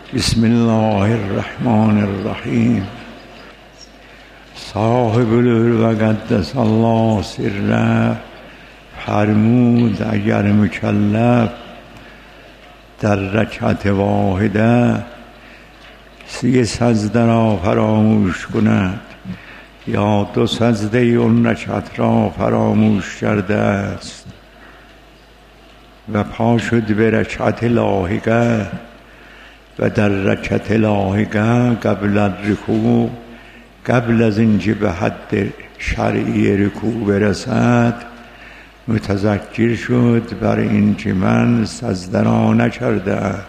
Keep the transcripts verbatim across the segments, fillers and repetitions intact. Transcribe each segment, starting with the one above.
بسم الله الرحمن الرحیم. صاحب العلو و قدس الله سره فرمود اگر مکلف در رکعت واحده سی سجده را فراموش کند یا دو سجده اون رکعت را فراموش کرده است و پا شد به رکعت لاحقه و در رکعت لاحقه قبل رکوع، قبل از اینکه به حد شرعی رکوع برسد، متذکر شد بر اینکه من سجده را نکرده،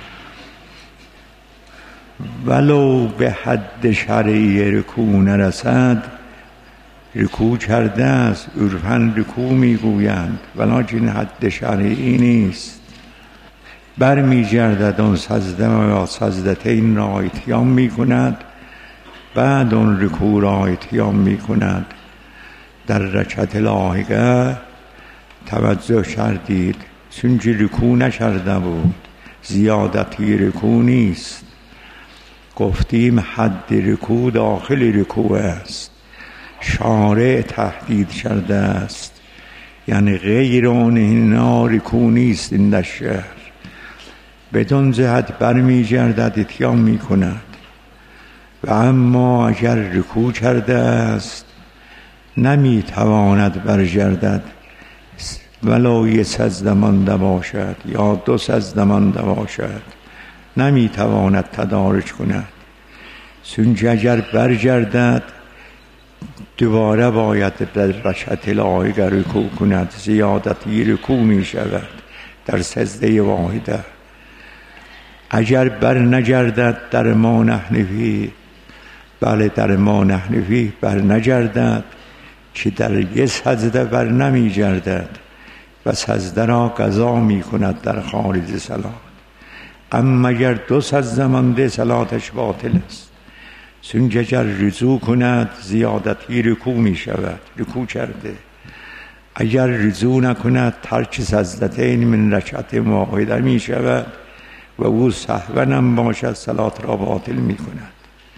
ولو به حد شرعی رکوع نرسد رکوع کرده است. عرفاً رکوع میگویند ولکن حد شرعی نیست. بر می گردد اون سجده یا سجدتین را اتیام می کند، بعد اون رکوع را اتیام می کند. در رکعت لاحقه توجه کردید چون که رکوع نکرده بود، زیادتی رکوع نیست. گفتیم حد رکوع داخل رکوع است، شارع تهدید کرده است، یعنی غیر اون اینا رکوع نیست. این در شهر بدون جهت برمی گردد اتیام می کند. و اما اگر رکوع کرده است نمی تواند برگردد، ولو یک سجده مانده باشد یا دو سجده مانده باشد نمی تواند تدارک کند، چون اگر برگردد دوباره باید در رکعت لاحقه رکوع کند، زیادتی رکوع می شود در سجده واحده. اگر بر نگردد در ما نحنفی، بله در ما نحنفی بر نگردد که در یک سجده بر نمی گردد و سجده را قضا می کند در خارج صلات. اما اگر دو سجده مانده صلاتش باطل است، چون اگر رجوع کند زیادتی رکوع می شود، رکوع کرده. اگر رجوع نکند ترک سجدتین من رکعت واحده می شود و او سهوا هم باشد صلات را باطل می کند.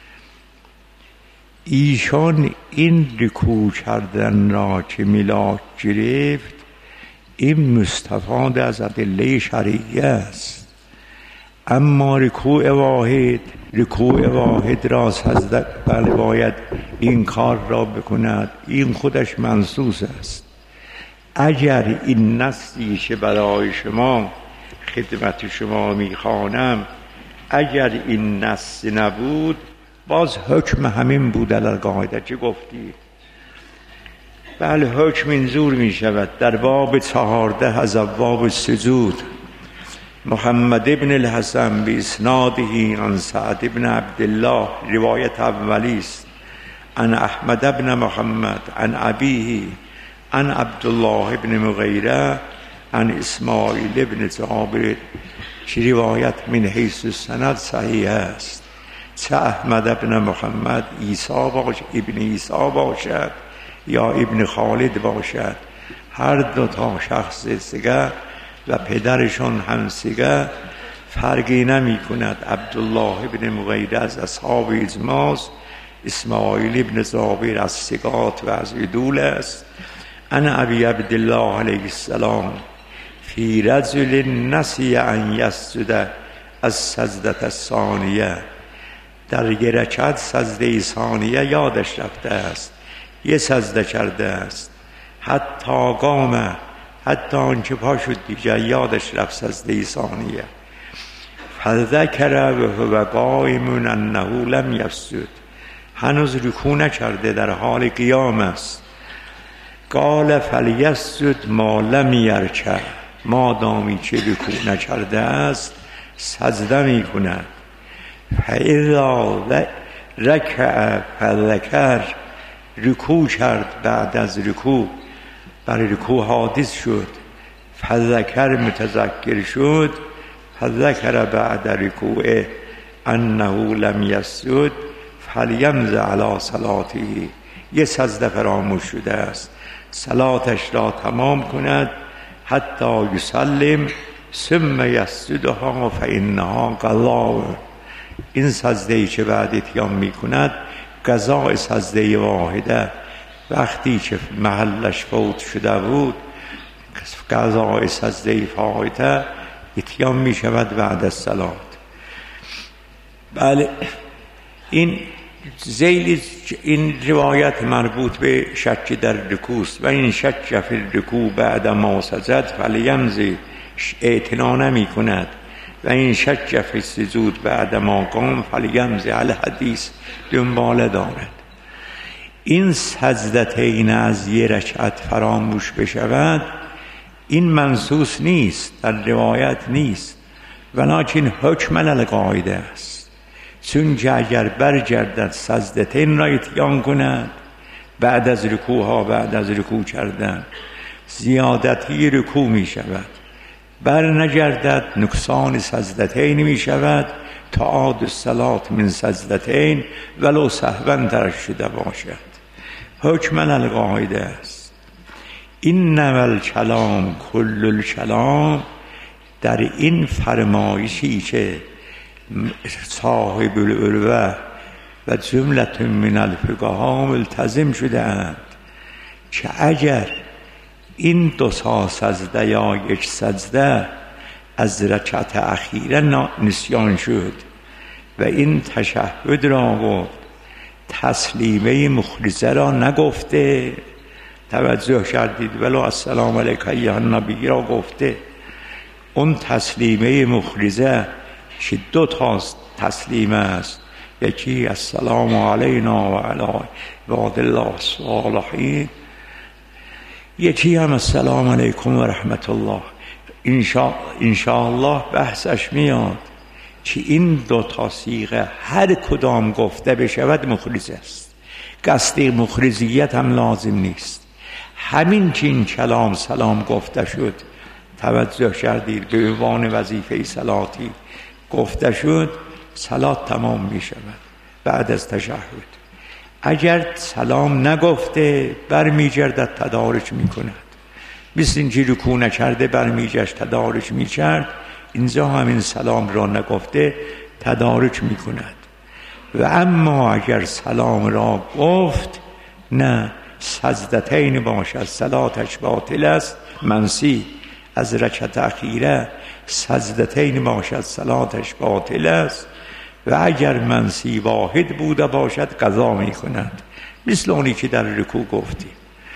ایشان این رکوع کردن را که ملاک گرفت، این مستفاد از ادله شرعیه است. اما رکوع واحد، رکوع واحد را سجده بله باید این کار را بکند، این خودش منصوص است. اگر این نصی که برای شما خدمت شما میخوانم، اگر این نص نبود باز حکم همین بود. در قاعده چه گفتی؟ بله حکم اینجور میشود در باب چهارده از ابواب سجود. محمد ابن الحسن به اسناده عن سعد ابن عبدالله، روایت اولی است، عن احمد ابن محمد عن ابیه عن عبدالله ابن مغیره عن اسماعیل ابن جابر، که روایت من حیث السند صحیح است. چه احمد ابن محمد عیسی باشد، ابن عیسی باشد یا ابن خالد باشد، هر دو تا شخص سگه و پدرشون هم سگه، فرقی نمی کند. عبدالله ابن مغیره از اصحاب اجماز، اسماعیل ابن جابر از ثقات و از عدول است. انا ابی عبدالله علیه السلام فی رجل نسی ان یسجد از سجدت الثانیه، در یک رکعت سجده ثانیه یادش رفته است، یه سجده کرده است، حتی قام، حتی آنکه پا شد دیگر یادش رفت سجده ثانیه. فذکر و هو قائم انه لم یسجد، هنوز رکوع نکرده در حال قیام است. قال فلیسجد ما لم یرکع، مادامی که رکوع نکرده است سجده می کند. فاذا رکع فذکر، رکوع کرد، بعد از رکوع برای رکوع حادث شد، فذکر متذکر شد، فذکر بعد رکوع انه لم یسجد فلیمض علی صلاته، یه سجده فراموش شده است، صلاتش را تمام کند حتی یسلم ثم یسجدها فانها قضا، این سجده‌ای که بعد اتیان میکند قضاء سجده واحده، وقتی که محلش فوت شده بود قضاء سجده فائته اتیان میشود بعد از صلات. بله این ذیل این روایت مربوط به شک در رکوع و این شک فی الرکوع بعد ما سجد فلیمضی، اعتنا نمی کند. و این شک فی السجود بعد ما قام فلیمضی الحدیث، دنباله دارد. این سجدتین از یه رکعت فراموش بشود این منصوص نیست، در روایت نیست، ولکن حکم القاعده است. چون اگر برگردد سجدتین را اتیان کند بعد از رکوع ها بعد از رکوع کردن زیادتی رکوع می شود، بر نگردد نقصان سجدتین می شود تعاد الصلات من سجدتین ولو سهوا ترک شده باشد. حکم القاعده است. این نول کلام کل الکلام، در این فرمایشی که صاحب العروه و جملت من الفقها ملتزم شده اند که اگر این دو سا سجده یا یک سجده از رکعت اخیره نسیان شد و این تشهد را گفت تسلیمه مخلصه را نگفته، توجه کردید، ولو السلام علیک ایها النبی را گفته، اون تسلیمه مخلصه که دو تا تسلیمه است، یکی السلام علینا و علی عباد الله الصالحین، یکی هم السلام علیکم و رحمت الله. انشاءالله بحثش میاد که این دو تا صیغه هر کدام گفته بشود مخلص است، قصد مخلصیت هم لازم نیست. همین که این کلام سلام گفته شد، توجه کردید، به عنوان وظیفه صلاتی گفته شد، صلات تمام می شود بعد از تشهد. اگر سلام نگفته برمیگردد تدارک می کند، مثل اینجی رکوع نکرده برمیگشت تدارک می کرد، اینجا همین سلام را نگفته تدارک می کند. و اما اگر سلام را گفت نه سجدتین باشد صلاتش باطل است، منسی از رکعت اخیره سجدتین باشد صلاتش باطل است، و اگر منسی واحد بوده باشد قضا می کند، مثل اونی که در رکوع گفتیم.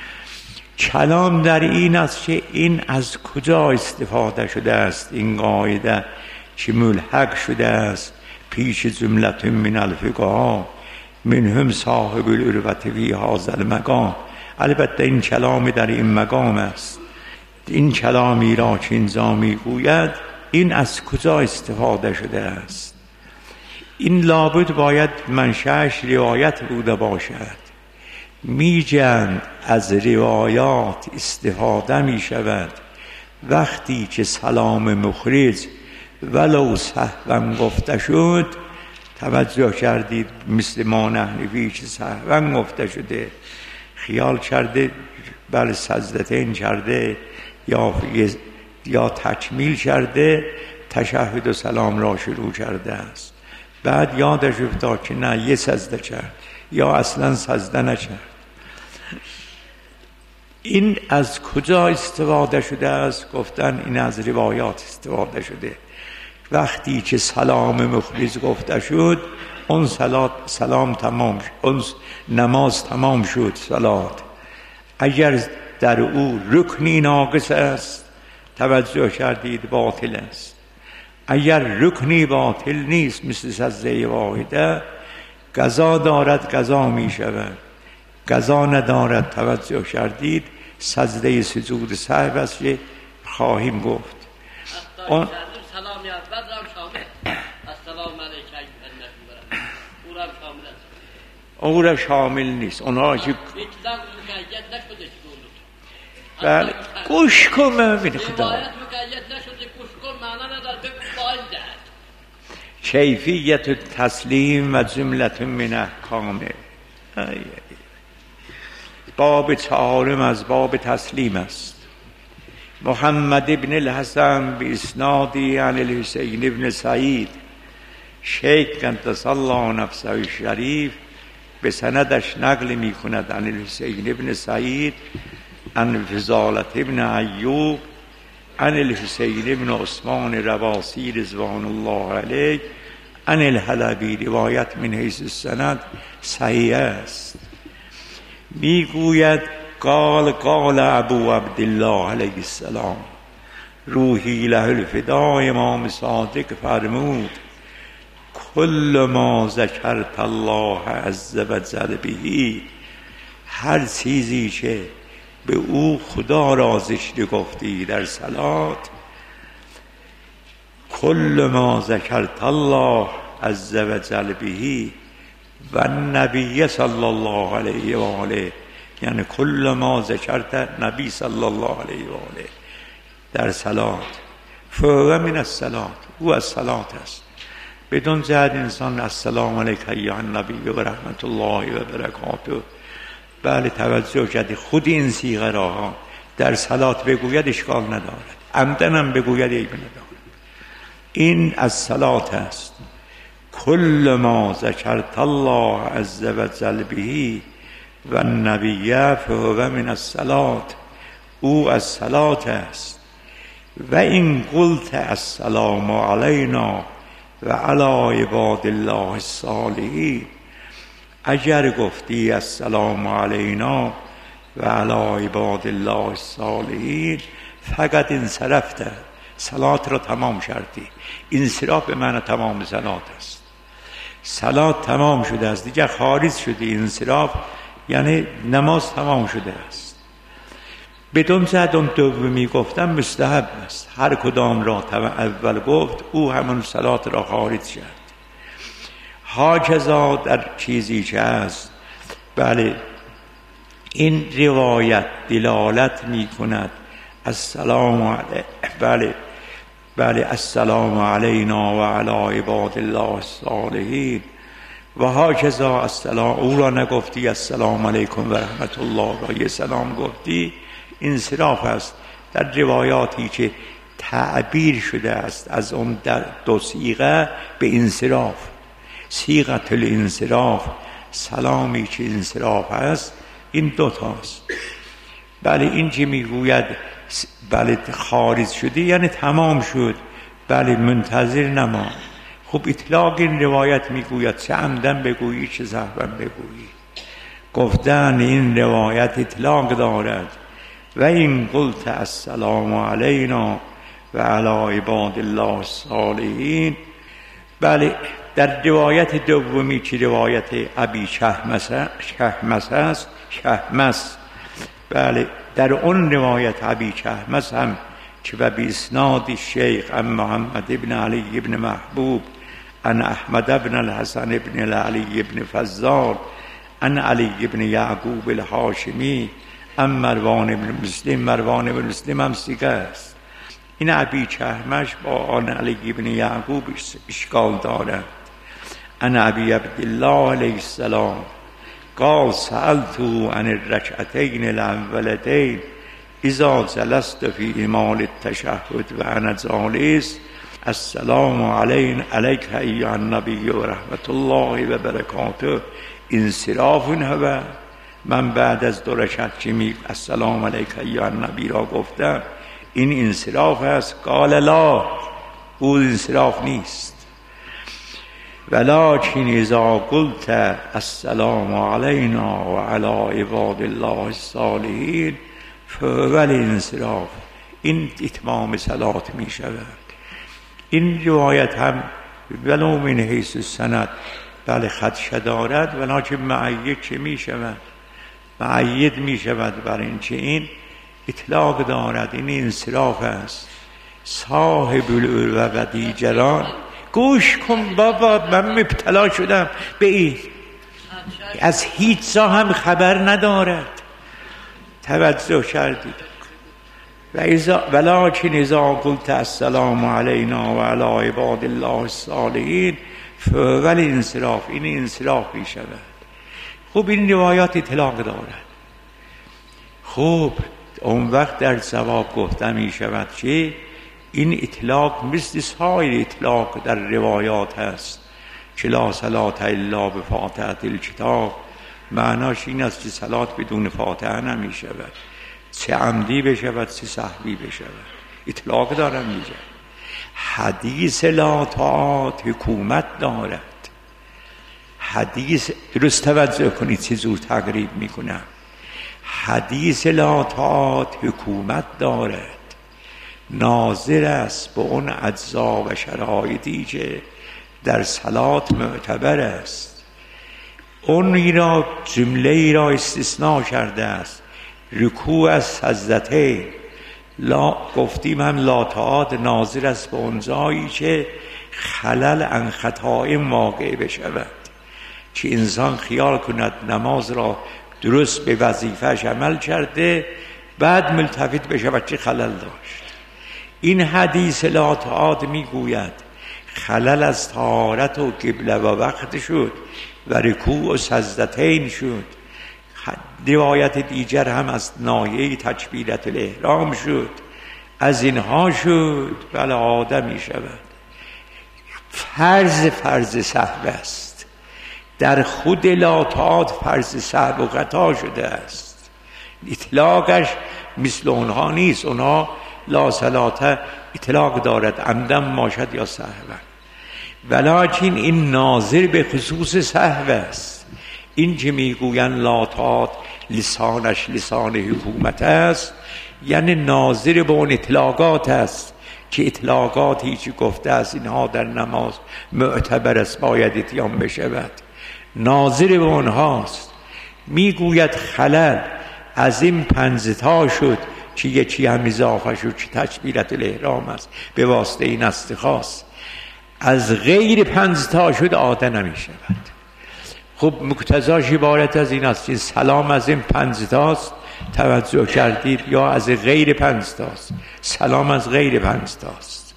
کلام در این است که این از کجا استفاده شده است، این قاعده که ملحق شده است پیش جملت من الفقها منهم صاحب العروة فی هذا المقام. البته این کلام در این مقام است. این کلامی را که اینجا میگوید این از کجا استفاده شده است؟ این لابد باید منشأش روایت بوده باشد. میگن از روایات استفاده می شود وقتی که سلام مخرج ولو سهوا گفته شد. توجه کردید، مثل ما نحنفی که سهوا گفته شده، خیال کرده بر سجدتین کرده یا یا تکمیل کرده، تشهد و سلام را شروع کرده است، بعد یادش افتاد که نه یه سجده کرد یا اصلا سجده نکرد. این از کجا استفاده شده است؟ گفتن این از روایات استفاده شده. وقتی که سلام مخلص گفته شد اون صلات سلام تمام شد، اون نماز تمام شد صلات. اگر در او رکنی ناقص است، توجه کردید، باطل است. اگر رکنی باطل نیست، مثل سجده واحده، قضا دارد، قضا می شود. قضا ندارد، توجه کردید، سجده سجود سهو است که خواهیم گفت. اون سلامی اول را شامل السلام علیک ایها النبی او را شامل است، او را شامل نیست. اونها که بله گوش کن مؤمن خدا، روایت مقید نشده، گوش کن معنا نداره، بگو فاعل دهد. کیفیت تسلیم و جملت من احکامه. باب چهارم از باب تسلیم است. محمد ابن الحسن به اسنادی عن الحسین ابن سعید شیخ قدس الله نفسه شریف به سندش نقل می کند عن الحسین ابن سعید عن فضالة ابن ایوب عن الحسین ابن عثمان رواسی رضوان الله علیه عن الحلبی، روایت من حیث السند صحیح است. میگوید قال قال ابو عبدالله علیه السلام روحی له الفدا، امام صادق فرمود کل ما ذکرت الله عز و جل بهی، هر چیزی که به او خدا را ذکر گفتی در صلات، کل ما ذکرت الله عز و جل بهی و النبی صلی الله علیه و آله، یعنی کل ما ذکرت نبی صلی الله علیه و آله در صلات، فهو من الصلات، او از صلات است. بدون جهت انسان السلام علیک ایها النبی و رحمت الله و برکاته، بله توجه کرده خود این صیغه را در صلات بگوید اشکال ندارد، عمدن هم بگوید عیب ندارد. این از صلات است. کل ما ذکرت الله عز و جل بهی و النبی فهو من الصلات، او از صلات است. و این قلت السلام علینا و علی عباد الله الصالحین، اگر گفتی السلام علینا و علی عباد الله الصالحین فقط انصرفت، صلات را تمام کردی. انصراف به معنی تمام صلات است. صلات تمام شده است، دیگر خارج شدی. انصراف یعنی نماز تمام شده است. بدون جهت اون دومی گفتم مستحب است، هر کدام را اول گفت او همون صلات را خارج کرد. هاکذا در چیزی که است، بله این روایت دلالت می کند السلام علی، بله بله السلام علینا و علی عباد الله الصالحین و هاکذا السلام، او را نگفتی السلام علیکم و رحمت الله، را یه سلام گفتی، انصراف است. در روایاتی که تعبیر شده است از اون در دو صیغه به انصراف، صیغه الانصراف، سلامی که انصراف است، این دو تاست. بله این که میگوید بله خارج شدی یعنی تمام شد، بله منتظر نمان. خب اطلاق این روایت میگوید چه عمدن بگویی چه سهوا بگویی. گفتن این روایت اطلاق دارد. و این قلت السلام علینا و علی عباد الله الصالحین، بله در روایت دومی که روایت ابی شهمس شهمس است، شهمس، بله در اون روایت ابی شهمس هم که و بی اسناد شیخ ام محمد ابن علی ابن محبوب ان احمد ابن الحسن ابن علی ابن فضال ان علی ابن یعقوب الهاشمی ام مروان ابن مسلم، مروان ابن مسلم هم سیگه است. این ابی چهمش با آن علی ابن یعقوب اشکال دارد. ان ابی عبدالله علیه السلام قال سألتو عن الرکعتین الاولتین اذا جلست فی امال التشهد و انا جالس السلام علینا علیک ایها النبی و رحمت الله و برکاته، انصراف هوا. من بعد از دو رکعت که می السلام علیک ایها النبی را گفتم، این انصراف است. قال لا، او انصراف نیست. ولکن اذا قلت السلام علینا و علی عباد الله الصالحین فهو الانصراف، این اتمام صلات می شود. این روایت هم ولو من حیث السند بله خدشه دارد، ولکن معید که می شود، معید می شود برای اینکه این اطلاق دارد، این انصراف است. صاحب العروة و دیگران، گوش کن بابا، من مبتلا شدم به این، از هیچ جا هم خبر ندارد. توجه کردید؟ و اذا ولکن اذا قلت السلام علینا و علی عباد الله الصالحین فهو الانصراف، این انصراف می شود. خوب این روایات اطلاق دارد. خوب اون وقت در جواب گفته می شود که این اطلاق مثل سایر اطلاق در روایات هست. که لا صلات الا به فاتحه الکتاب، معناش این است که صلات بدون فاتحه نمی شود، چه عمدی بشود چه سهوی بشود. اطلاق دارم میگه. حدیث لا طاعات حکومت دارد. حدیث، درست توجه کنید چه زور تقریب میکنم. حدیث لا طاعات حکومت دارد، ناظر است به اون اجزا و شرایطی که در صلات معتبر است. اون را جمله ای را استثناء کرده است. رکوع از سجدتین، لا گفتیم هم لا طاعات ناظر است به اون جایی که خلل عن خطای واقع بشود، که انسان خیال کند نماز را درست به وظیفهش عمل کرده بعد ملتفت بشود چه خلل داشت. این حدیث لا طاعات میگوید خلل از طهارت و قبله و وقت شد و رکوع و سجدتین شد. روایت دیگر هم از ناحیه تکبیرت الاحرام شد، از اینها شد. بله آدم می شود. فرض فرض سهو است، در خود لا طاعات فرض سهو و خطا شده است. اطلاقش مثل اونها نیست. اونها لا صلاته اطلاق دارد، عمدن باشد یا سهوا، ولکن این ناظر به خصوص سهو است. این که میگوین لا طاعات لسانش لسان حکومت است، یعنی ناظر به اون اطلاقات است که اطلاقاتی که گفته است اینها در نماز معتبر است باید اتیان بشود، ناظر به اونهاست. میگوید خلل از این پنجتا شد که یکی هم اضافه شد که تکبیرت الاحرام است به واسطه این استخاص، از غیر پنجتا شد عاده نمی شود. خب مقتضاش عبارت از این است که سلام از این پنجتاست، توجه کردید، یا از غیر پنجتاست. سلام از غیر پنجتاست.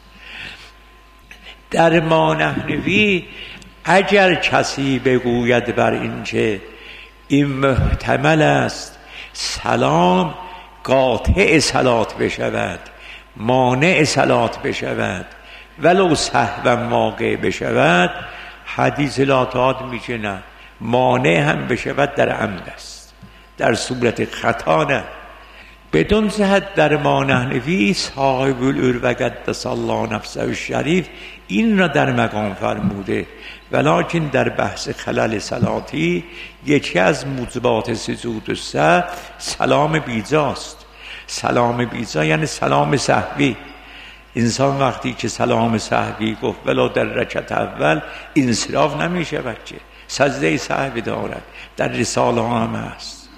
در ما نحنوی اگر کسی بگوید بر این که این محتمل است سلام قاطع صلات بشود، مانع صلات بشود، ولو سهوا واقع بشود، حدیث لا طاعات میشه نه، مانع هم بشود در عمد است، در صورت خطا نه. بدون جهت در ما نحنوی صاحب العروة قدس الله نفسه الشریف این را در مقام فرموده، ولکن در بحث خلل صلاتی یکی از موجبات سجود السهو سلام بیجاست. سلام بیجا یعنی سلام سهوی. انسان وقتی که سلام سهوی گفت ولو در رکعت اول انصراف نمی شود که سجده سهو دارد، در رساله هم هست.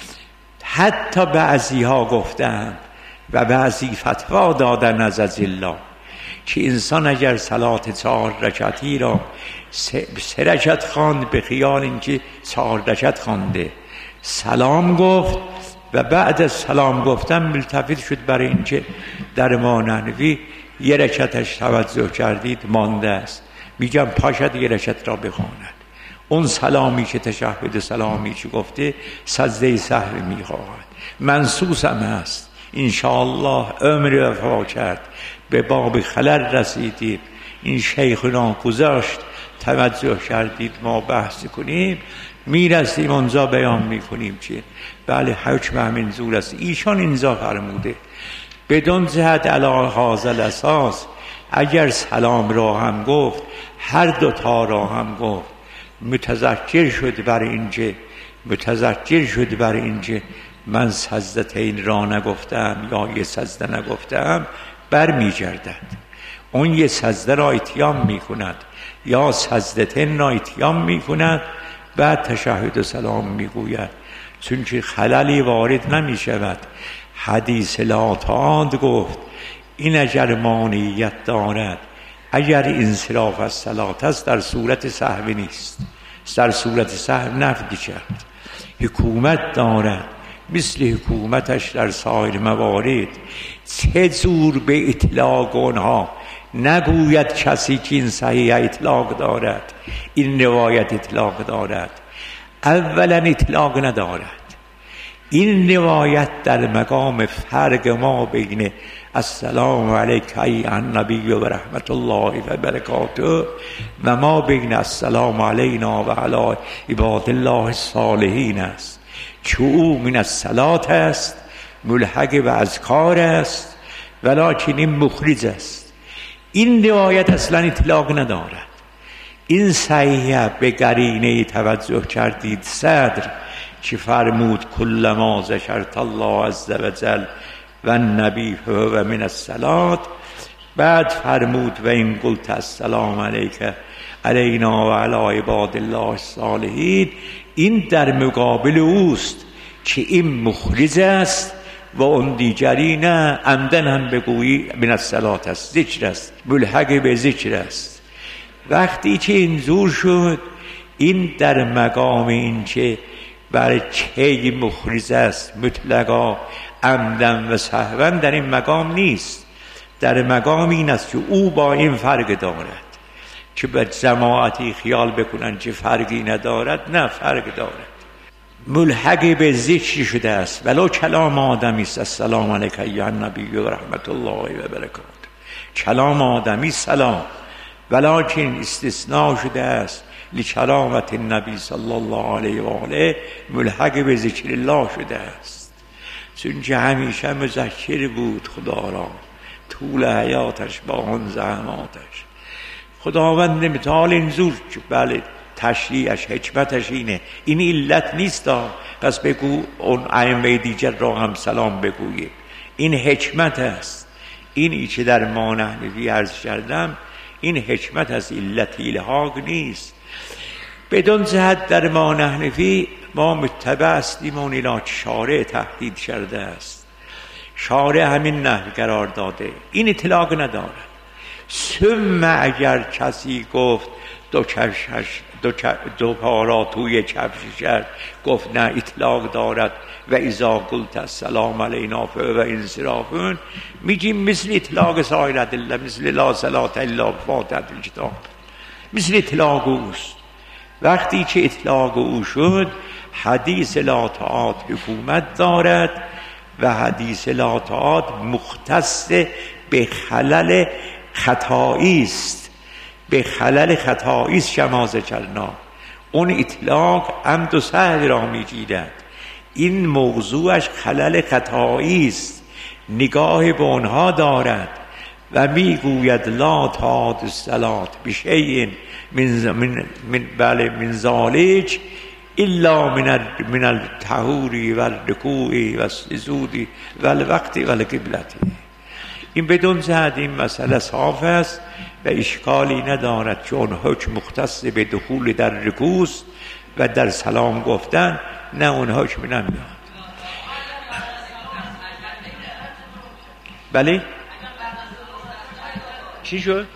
حتی بعضی ها گفتند و بعضی فتوا دادن از الله که انسان اگر صلات چهار رکعتی را سه, سه رکعت خواند به خیال اینکه چهار رکعت خوانده، سلام گفت و بعد از سلام گفتن ملتفت شد برای اینکه در ما نحنوی یه رکعتش توجه کردید مانده است، میگم پاشد یه رکعت را بخواند. اون سلامی که تشهد سلامی که گفته سجده سهو میخواهد، منسوس هم هست. انشاءالله عمر وفا کرد به باب خلل رسیدیم، این شیخنا گذاشت توجه کردید ما بحث کنیم، میرسیم اونجا بیان میکنیم که بله حکم همین زور است. ایشان اینجا فرموده بدون جهت علی هذا الاساس اگر سلام را هم گفت هر دوتا را هم گفت، متذکر شد بر اینجا متذکر شد بر اینجا من سجدتین را نگفتم یا یه سجده نگفتم، بر می گردد اون یه سجده را اتیام می کند یا سجدتین را اتیام می کند، بعد تشهد و سلام می گوید، چون که خللی وارد نمی شود. حدیث لا طاعات گفت این اگر مانعیت دارد، اگر انصراف از صلات است در صورت سهو نیست، در صورت سهو نفی کرد. حکومت دارد مثل حکومتش در سایر موارد. چه زور به اطلاق اونها نگوید کسی که این صحیح اطلاق دارد، این روایت اطلاق دارد. اولا اطلاق ندارد، این روایت در مقام فرق ما بین السلام علیک ایها النبی و رحمت الله و برکاته و ما بین السلام علینا و علی عباد الله الصالحین است. چه او من الصلات است، ملحق به اذکار است، ولکن این مخرج است. این روایت اصلا اطلاق ندارد. این صحیح به قرینه توجه کردید صدر که فرمود کل ما ذکرت الله عز و جل و النبی و من الصلات، بعد فرمود و این قلت السلام علیک علینا و علی عباد الله الصالحین. این در مقابل اوست که این مخرج است و اون دیگری نه. عمدن هم بگویی من الصلات است، ذکر است، ملحق به ذکر است. وقتی که اینجور شد، این در مقام این که برای چه مخرج است مطلقا عمدن و سهوا، در این مقام نیست. در مقام این است که او با این فرق دارد که به جماعتی خیال بکنن که فرقی ندارد. نه، فرق دارد، ملحق به ذکر شده است. ولو کلام آدمی است السلام علیک ایها النبی و رحمت الله و برکاته، کلام آدمی سلام، ولکن استثناء شده است لکرامت النبی صلی الله علیه و آله، ملحق به ذکر الله شده است. چون که همیشه مذکر بود خدا را طول حیاتش با آن زحماتش. خداوند مثال اینجور که بله تشریعش حکمتش اینه، این علت نیست پس بگو اون ائمه دیگر را هم سلام بگویید. این حکمت است. اینی که در ما نحوی عرض کردم این حکمت از علت الحاق نیست. بدون جهت در ما نحوی ما متبع هستیم اون الهی شارع تهدید کرده است. شارع همین نحو قرار داده، این اطلاق ندارد. ثم اگر کسی گفت دو کفشش دو, دو پارا توی کفش کرد، گفت نه اطلاق دارد و اذا قلت السلام علینا و انصرافون، میگیم مثل اطلاق سایر ادله، مثل لا صلاة الا بفاتحة الکتاب، مثل اطلاق اوست. وقتی که اطلاق او شد، حدیث لا طاعات حکومت دارد و حدیث لا طاعات مختص به خلل خطایی است، به خلل خطایی است. شما ذکرنا اون اطلاق عمد و سهو را میگیرد. این موضوعش خلل خطایی است، نگاه به اونها دارد و میگوید لا طاعت الصلاة بشیء من من من بله من ذالک الا من من الطهور و الرکوع و السجود و الوقت و القبلة. این بدون جهت این مسئله صاف است و اشکالی ندارد، چون حکم مختص به دخول در رکوع و در سلام گفتن، نه اون حکم نمیاد. بله چی شد؟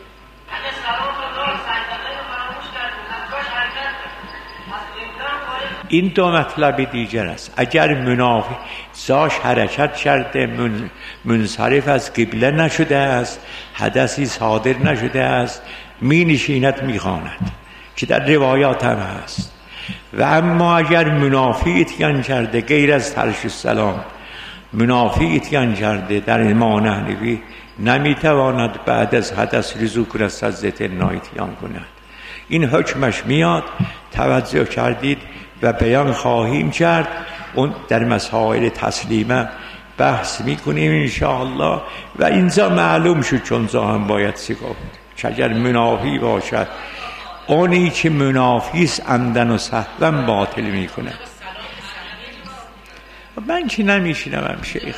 این دو مطلب دیگر است. اگر منافق زاش حرکت کرده، من منصرف از قبله نشده است، حدثی صادر نشده است، می نشیند می خواند که در روایات هم هست. و اما اگر منافق اتیان کرده غیر از ترک السلام، منافق اتیان کرده در ما نحوی، نمیتواند بعد از حدث رجوع کند، سجده نایتیان کند. این حکمش میاد، توجه کردید و بیان خواهیم کرد. اون در مسائل تسلیمه بحث میکنیم انشاءالله. و اینجا معلوم شد چون هم باید سکوت که اگر منافی باشد، اونی که منافی است عمدن و سهوا باطل میکنه. من که نمیشینم هم شیخ،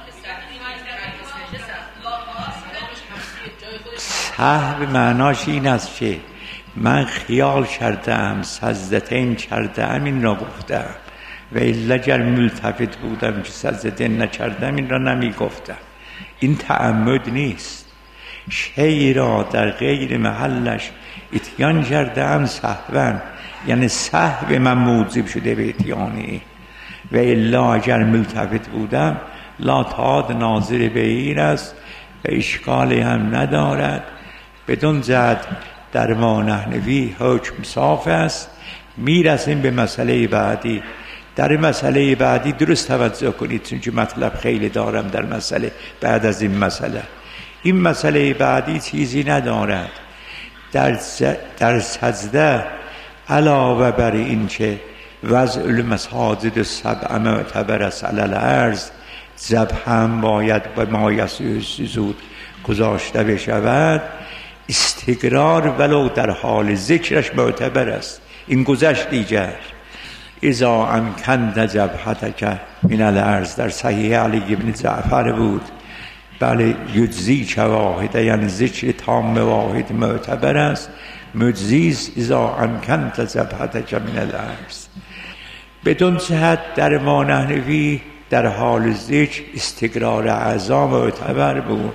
سهو معناش این است که من خیال کردم، سجدتین کردم، این را گفتم، و الا اگر ملتفت بودم که سجدتین نکردم این را نمی گفتم. این تعمد نیست. شیء را در غیر محلش اتیان کردم سهوا، یعنی سهو من موجب شده به اتیانی. و الا اگر ملتفت بودم، لا طاعت ناظر به این است و اشکالی هم ندارد. بدون جهت در ما نحوی حکم صاف است. میرسیم به مسئله بعدی در مسئله بعدی درست توجه کنید، چون که مطلب خیلی دارم در مسئله بعد از این مسئله. این مسئله بعدی چیزی ندارد. در در سجده علاوه بر این که وضع المساجد السبع معتبر است علی الارض، ذبح هم باید به ما یسوع سجود گذاشته بشود، استقرار ولو در حال ذکرش معتبر است. این گذشت دیگر. اذا امکن جبهتک من الارض، در صحیح علی بن جعفر بود. بله یجزی چه واحده، یعنی ذکر تام واحد معتبر است. مجزیز اذا امکن جبهتک من الارض. بدون صحت در ما نحنوی در حال ذکر استقرار اعضا معتبر بود.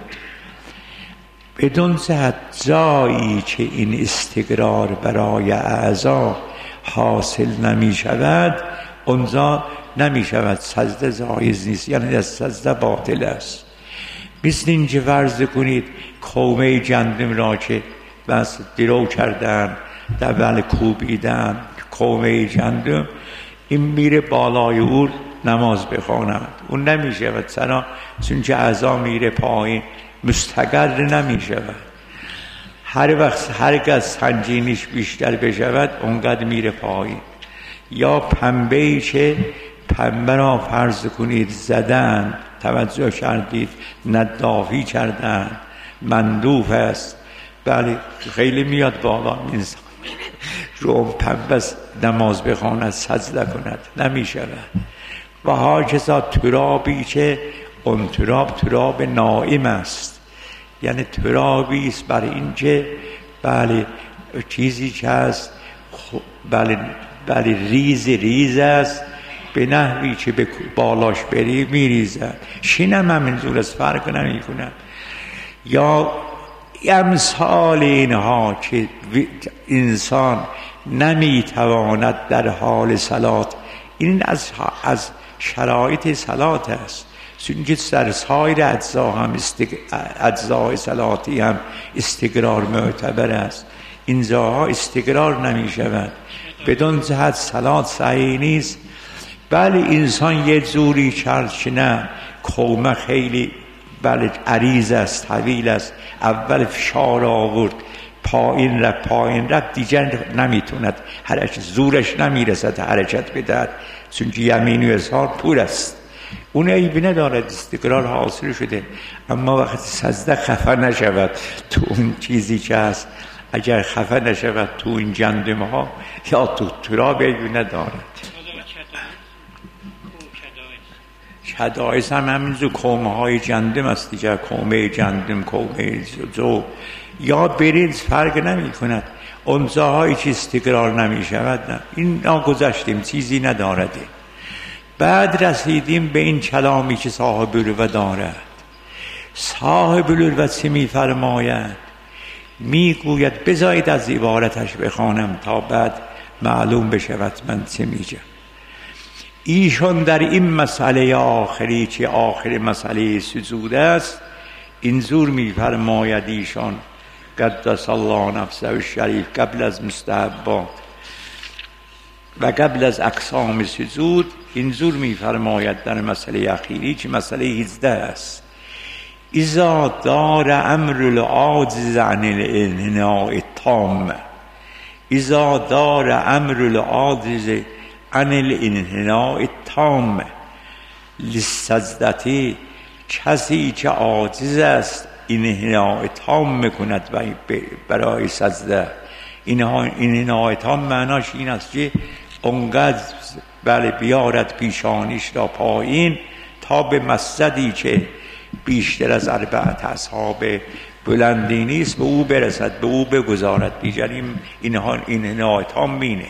بدون صحت جایی که این استقرار برای اعضا حاصل نمی شود، اونجا نمی شود سجده جایز نیست، یعنی از سجده باطل است. مثل اینکه فرض کنید کومه گندم را که بس درو کردن در بله کوبیدن کومه گندم، این میره بالای او نماز بخواند، اون نمی شود چرا؟ چون که اعضا میره پایین، مستقر نمی شود. هر وقت هرگز سنگینیش بیشتر بشود اونقدر میره پایین. یا پنبه‌ای که پنبه را فرض کنید زدن، توجه کردید، ندافی کردن، مندوف است، بله خیلی میاد بالا، انسان رو پنبه نماز بخواند سجده کند نمی شود. و هاکذا ترابی که اون تراب تراب نائم است، یعنی ترابی است بر این که بله چیزی که هست بله بله ریز ریز است، به نحوی که به بالاش بری میریزد. شینم همینجور از فرق نمی کنم. یا امثال اینها که انسان نمیتواند در حال صلات، این از از شرایط صلات است، چون که در سایر اجزا هم استق... اجزای صلاتی هم استقرار معتبر است، این جاها استقرار نمی شود. بدون جهت صلات صحیح نیست. بله انسان یه جوری کرد که نه کومه خیلی بله عریض است، طویل است، اول فشار آورد، پایین رفت پایین رفت دیگر نمیتوند حرکت، زورش نمیرسد حرکت بدهد، چون که یمین و یسار پور است. اون عیبی ندارد، استقرار حاصل شده. اما وقتی سجده خفه نشود تو اون چیزی که هست، اگر خفه نشود تو این گندم ها یا تو تراب، عیبی ندارد. کدایس هم همینجور کومه های گندم است دیگر، کومه گندم، کومه جو یا برنج فرق نمی کند. اون جاهایی که استقرار نمی شود نه. این ناگذشتیم، چیزی ندارده. بعد رسیدیم به این کلامی که صاحب الروه دارد. صاحب الروه چه می فرماید؟ می گوید بذارید از عبارتش بخوانم تا بعد معلوم بشود من چه میگم. ایشان در این مسئله آخری که آخر مسئله سجود است اینجور می فرماید ایشان قدس الله نفسه الشریف قبل از مستحبات و قبل از اقسام سجود اینجور می فرماید در مسئله اخیری که مسئله هجده است. اذا دار امر العاجز عن الانحناء التام، اذا دار امر العاجز عن الانحناء التام للسجدة، کسی که عاجز است انحناء تام میکند برای سجده. انحناء تام معناش این است که اونقدر بله بیارد پیشانیش را پایین تا به مسجدی که بیشتر از اربعت اصحاب بلندی نیست به او برسد، به او بگذارد. دیگر این انحناء تام مینه.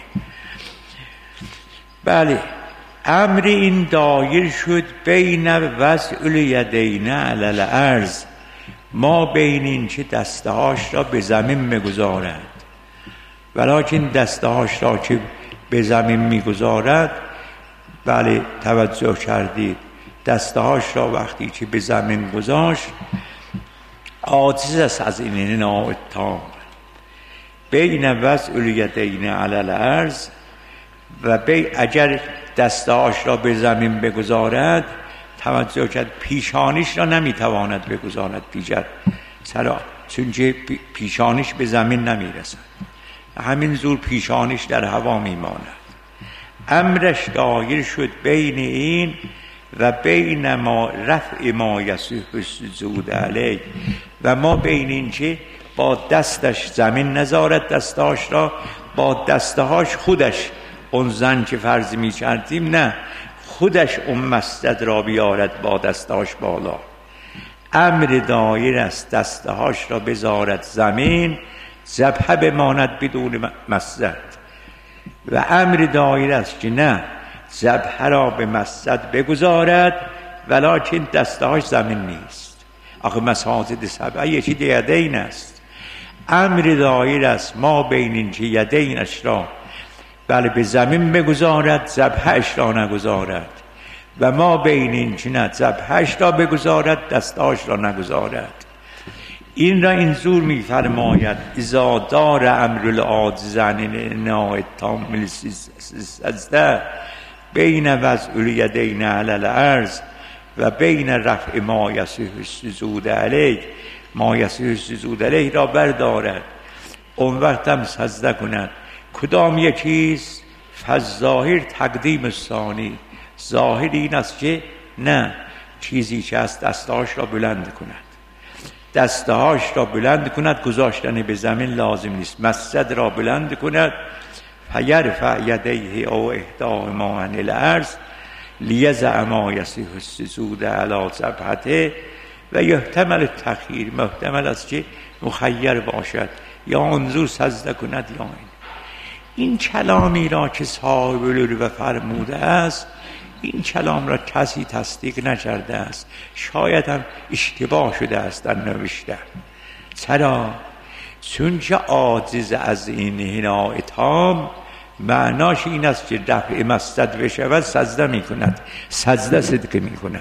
بله امر این دایر شد بین وضع الیدین علی الارض، ما بین این که دستهاش را به زمین میگذارد، ولیکن دستهاش را که به زمین میگذارد، بله توجه کردید دستهاش را وقتی که به زمین گذاشت عاجز است از این انحناء تام. بین وضع الیدین علی الارض و بی اگر دستهاش را به زمین بگذارد، توجه کرد پیشانیش را نمیتواند بگذارد دیگر، چرا؟ چونکه پیشانیش به زمین نمیرسد، همین زور پیشانیش در هوا میماند. امرش دایر شد بین این و بین ما رفع ما یسوح السجود علیه، و ما بین این که با دستش زمین نذارد دستهاش را، با دستهاش خودش اون زن که فرض می کردیم نه، خودش اون مسجد را بیارد با دستهاش بالا. امر دایر است دستهاش را بذارد زمین، ذبح بماند بدون مسجد. و امر دایر است که نه، ذبح را به مسجد بگذارد ولکن دستهاش زمین نیست. آخه مساجد سبعه یکی یدین است. امر دایر است ما بین این که یدینش را بله به زمین بگذارد، ذبحش را نگذارد، و ما بین این که نه، ذبحش را بگذارد، دستهاش را نگذارد. این را این زور می فرماید اذا دار امر العاجز عن الانحناء التام للسجده بین وضع الیدین علی الارض و بین رفع ما یصح السجود علیه، ما یصح السجود علیه را بردارد، اون وقت هم سجده کند. کدام یکیست؟ فالظاهر تقدیم ثانی، ظاهر این است که نه، چیزی که از دستهاش را بلند کند، دستهاش را بلند کند، گذاشتن به زمین لازم نیست، مسجد را بلند کند، فیرفع یدیه او احداهما عن الارض لیضع ما یصح السجود علی جبهته، و یحتمل تخییر، محتمل است که مخیر باشد، یا انظور سجده کند یا این. این کلامی را که صاحب العلو فرموده است، این کلام را کسی تصدیق نکرده است، شاید هم اشتباه شده است در نوشته. چرا؟ چون که عاجز از این انحناء تام معناش این است که رفع مسجد بشود سجده می کند، سجده صدقه می کند.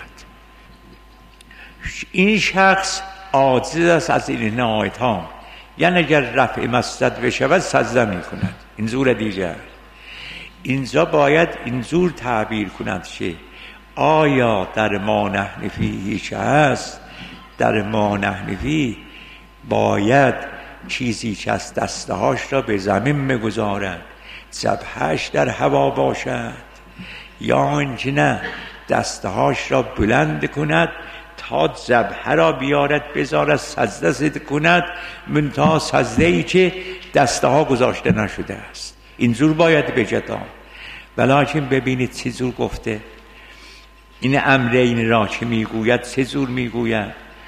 این شخص عاجز است از این انحناء تام، یعنی اگر رفع مسجد بشود سجده می کند. این زور دیگر اینجا باید این زور تعبیر کند که آیا در ما نحن فیه چه هست؟ در ما نحن فیه باید چیزی که از دستهاش را به زمین بگذارد، جبهش در هوا باشد، یا اینکه نه، دستهاش را بلند کند تا جبهه را بیارد بذارد سجده سجده کند، منتها سجده ای که دستها گذاشته نشده است. این زور باید بجدا. ولیکن ببینید چه زور گفته. این امرین را که میگوید چه زور میگوید.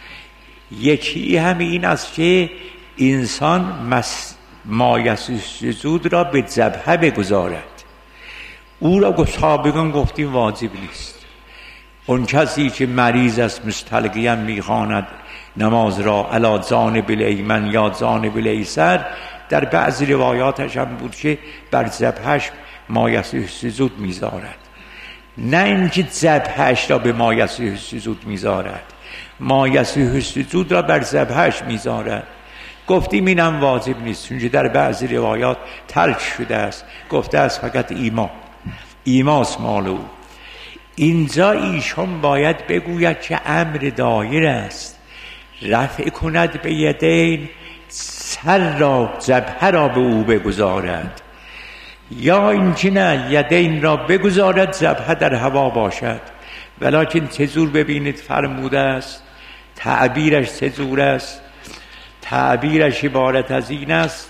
یکی هم این است که انسان مس... مایه سجود را به جبهه بگذارد. او را سابقا گفتیم واجب نیست. اون کسی که مریض است مستلقیاً میخواند نماز را علی جانب الایمن یا جانب الایسر، در بعض روایاتش هم بود که بر جبهش مایه سجود میذارد، نه اینکه جبهش را به مایه سجود میذارد، مایه سجود را بر جبهش میذارد. گفتیم اینم واجب نیست، چون در بعض روایات ترک شده است، گفته است فقط ایما ایماست مال او. اینجا ایشان باید بگوید که امر دایر است، رفع کند به یدین، سر را جبهه را به او بگذارد، یا اینکه نه، یدین را بگذارد جبهه در هوا باشد. ولیکن چه زور ببینید فرموده است، تعبیرش چه زور است. تعبیرش عبارت از این است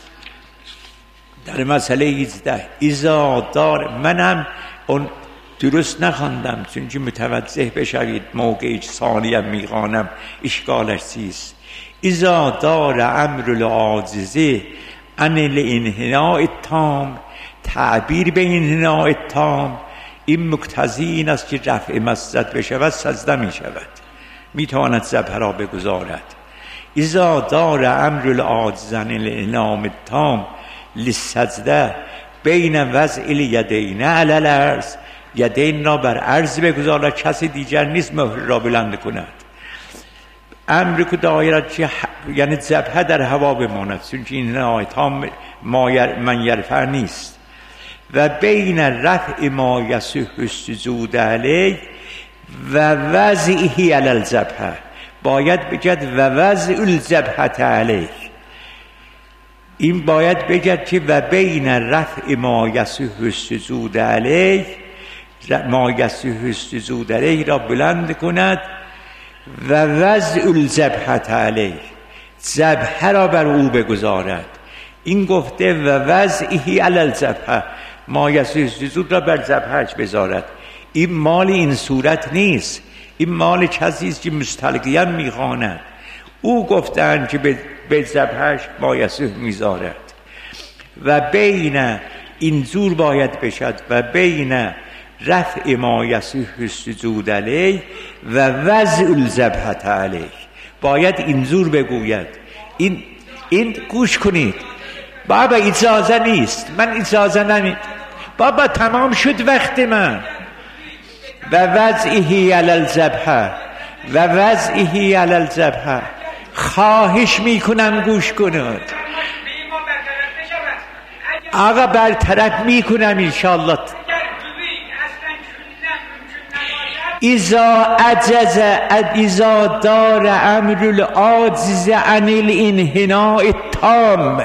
در مسئله هجده اذا دار، منم اون درست نخواندم چون که متوجه بشوید موقعی که ثانیم میخوانم اشکالش چیست. اذا دار امر العاجزه عن الانحناء التام، تعبیر به انحناء التام این مقتضی این است که رفع مسجد بشود سجده میشود، میتواند جبهه را بگذارد. اذا دار امر العاجز عن الانحناء التام للسجده بین وضع الیدین علی الارض، یدین را بر عرض بگذارد، کسی دیگر نیست مهر را بلند کند. امر که دایرد که یعنی جبهه در هوا بماند، چون که این نهایت ها من یرفع نیست. و بین رفع ما یصح السجود علیه و وضعه علی الجبهه، باید بگد و وضع الجبهه علیه. این باید بگد که و بین رفع ما یصح السجود علیه، ما یصح السجود علیه را بلند کند و وضع الجبهه علیه، جبهه را بر او بگذارد. این گفته و وضعه علی الجبهه، ما یصح السجود را بر جبههش بذارد. این مال این صورت نیست، این مال کسی است که مستلقیاً میخواند. او گفتند که به جبههش ما یصح میذارد و بین این زور باید بشد و بین رفع ما یصح السجود علیه و وضع الجبهه علیه، باید این زور بگوید. این این گوش کنید بابا، اجازه نیست، من اجازه نمی بابا، تمام شد وقت من. و وضعه علی الجبهه و وضعه علی الجبهه، خواهش میکنم گوش کنید آقا، برطرف میکنم انشاءالله. اذا عجز اذا دار امر العاجز عن الانحناء التام،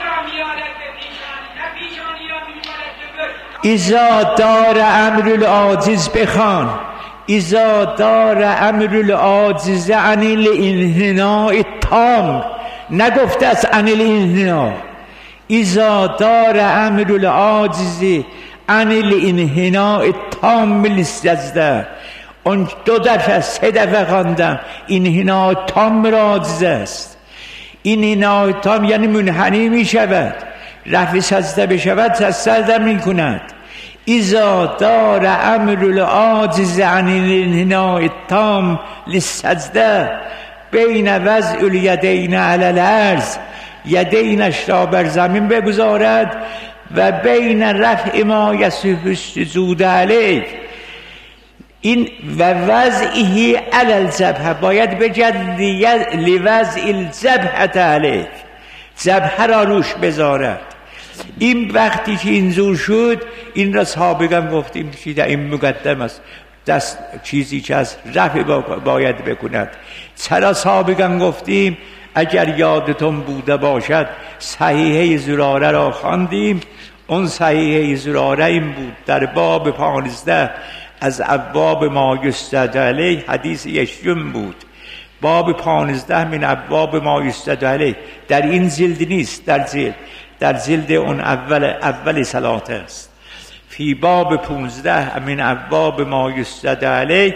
اذا دار امر العاجز، بخوان اذا دار امر العاجز عن الانحناء التام، نگفته از عن الانحناء، اذا دار امر العاجز عن الانحناء التام للسجده. اون دو دفعه سه دفعه خواندم انحناء تام عاجز است. انحناء تام یعنی منحنی می شود، رفع سجده بشود سجده می کند. اذا دار امر العاجز عن الانحناء التام للسجده بین وضع الیدین علی الارض، یدینش را بر زمین بگذارد و بین رفع ما یصح السجود علیه، این و وضعه علی الجبهه، باید بگد لوضع الجبهه علیه، جبهه را روش بذارد. این وقتی که اینجور شد، این را سابقا گفتیم که در این مقدم است، دست چیزی که از رفع باید بکند. چرا سابقا گفتیم؟ اگر یادتون بوده باشد صحیحه زراره را خواندیم. اون صحیحه زراره این بود در باب پانزده از ابواب ما یسجد علیه، حدیث یشم بود. باب پانزده من ابواب ما یسجد علیه، در این جلد نیست، در جلد در جلد اون اول اول صلات است. فی باب پانزده من ابواب ما یسجد علیه،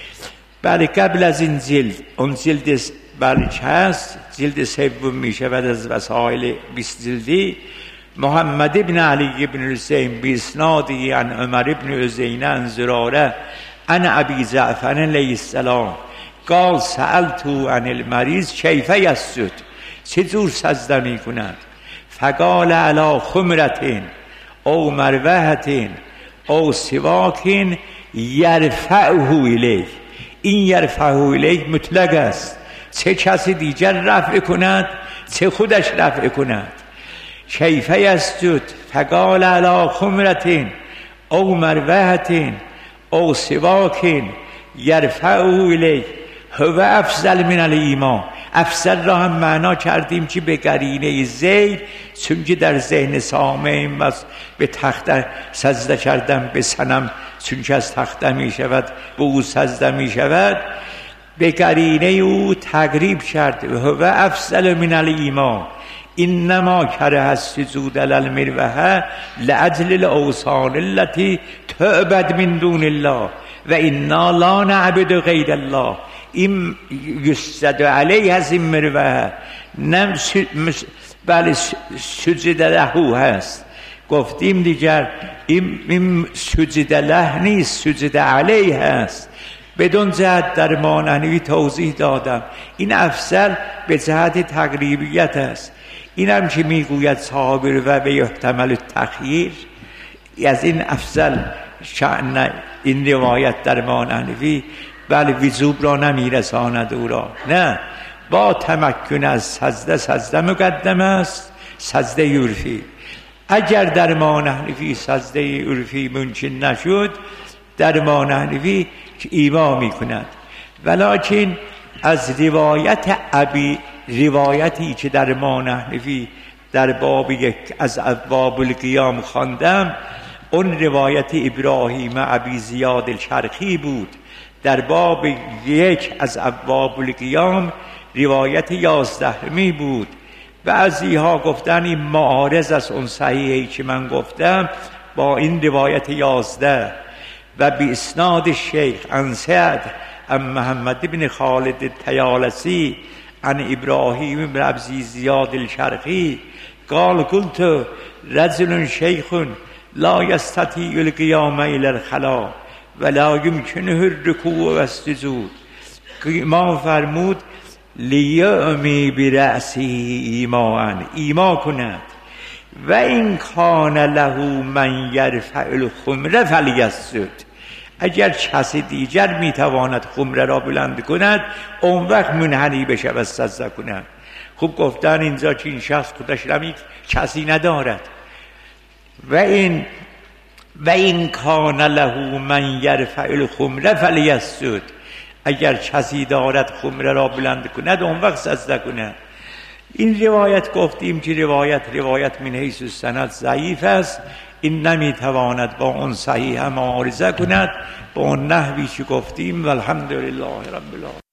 بله قبل از این جلد، اون جلد بله چه هست، جلد سوم می شود از وسائل بیست جلدی. محمد ابن علی ابن حسین باسنادی عن عمر ابن عزین عن زراره عن ابی جعفر علیه السلام قال سألتو عن المریض کیف یسجد، چجور سجده می کند؟ فقال علی خمرتین او مروحتین او سواکین یرفعه الیه. این یرفعه الیه مطلق است، چه کسی دیگر رفع کند چه خودش رفع کند. کیف یسجد؟ فقال علی خمرتین او مروحتین او سواکین یرفعه الیه هو افضل من الایمان. افضل را هم معنا کردیم که به قرینه زید، چون که در ذهن سامع به تخت سجده کردن به صنم، چون که از تخته می شود به او سجده می شود، به قرینه او تقریب کرد. هو افضل من الایمان انما کره السجود علی المروحه لاجل الاوثان التي تعبد من دون الله و انا لا نعبد غیر الله. این یسجد علیه از این مروحه، نه بله سجد له هست. گفتیم دیگر این, این سجد له نیست، سجد علیه هست. بدون جهت در مانعنوی توضیح دادم. این افضل به جهت تقریبیت است. این هم که میگوید صاحب و به احتمال تخییر، از این افضل شأن این روایت در مانعنوی بله وجوب را نمیرساند او را، نه، با تمکن از سجده، سجده مقدم است، سجده یورفی. اگر در ما نحنفی سجده عرفی ممکن نشد، در ما نحنفی ایما می کند. ولیکن از روایت ابی روایتی که در ما نحنفی در باب یک از ابواب القیام خواندم، اون روایت ابراهیم ابی زیاد الشرقی بود. در باب یک از ابواب القیام روایت یازدهمی بود. بعضی ها گفتن این معارض از اون صحیحی که من گفتم با این روایت یازده. و به اسناد شیخ عن سعد عن محمد بن خالد الطیالسی عن ابراهیم بن ابی زیاد الشرقی قال قلت رجل شیخ لا یستطیع القیام الی الخلا ولا یمکنه الرکوع و السجود. ما فرمود لیعمی برأسی ایمان، ایما کند. و این کان له من یرفع الخمر فلیسجد. اگر کسی دیگر میتواند خمره را بلند کند، اون وقت منحنی بشه و سجده کند. خوب گفتن اینجا که این شخص خودش را کسی ندارد. و این و این کان له من یرفع الخمر فلیسجد. اگر کسی دارد خمره را بلند کند، اون وقت سجده کند. این روایت گفتیم که روایت روایت من حیث السند ضعیف است. این نمیتواند با اون صحیح معارضه کند با اون نحوی که گفتیم. والحمدلله رب العالمین.